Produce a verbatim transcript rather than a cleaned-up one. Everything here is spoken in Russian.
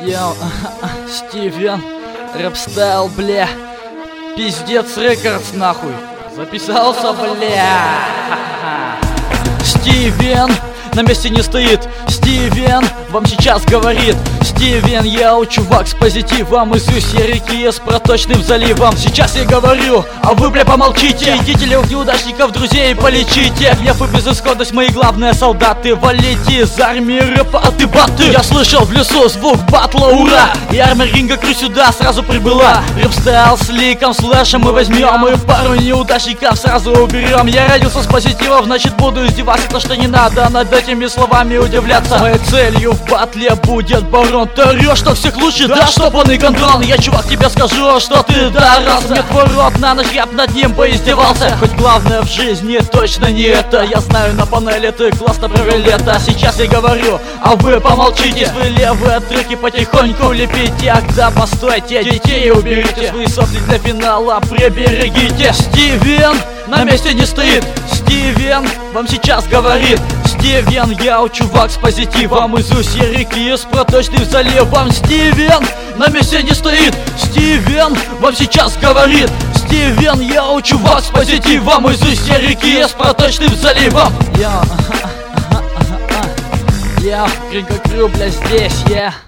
Йоу, Стивен, рэпстайл, бля. Пиздец рекордс, нахуй. Записался, бля. Стивен на месте не стоит. Стивен вам сейчас говорит. Стивен, яу, чувак с позитивом. Из устья реки с проточным заливом. Сейчас я говорю, а вы, бля, помолчите. Идите ли в неудачников, друзей полечите. Гнев и безысходность мои главные солдаты. Валите из армии рэпа, а ты баты. Я слышал в лесу звук батла, ура. И армия ринга кру сюда сразу прибыла. Рэпстайл с ликом, слэшем мы возьмем. И пару неудачников сразу уберем. Я родился с позитивом, значит буду издеваться. То, что не надо над этими словами удивляться. Моей целью в батле будет барон. Ты орешь, что всех лучше, да, чтоб он и гандон. Я, чувак, тебе скажу, что ты дорос. Мне твой рот на ночь, я б над ним поиздевался. Хоть главное в жизни точно не это. Я знаю, на панели ты классно провел лето. Сейчас я говорю, а вы помолчите. Вы левые треки потихоньку лепите. Ах постойте, детей уберите. Свои сопли для финала приберегите. Стивен на месте не стоит. Стивен вам сейчас говорит. Стивен, яу, чувак с позитивом. Из устья реки с проточным заливом. Стивен на месте не стоит. Стивен вам сейчас говорит. Стивен, яу, чувак с позитивом. Из устья реки с проточным заливом. Я, я, Гринго Крю, бля, здесь, я.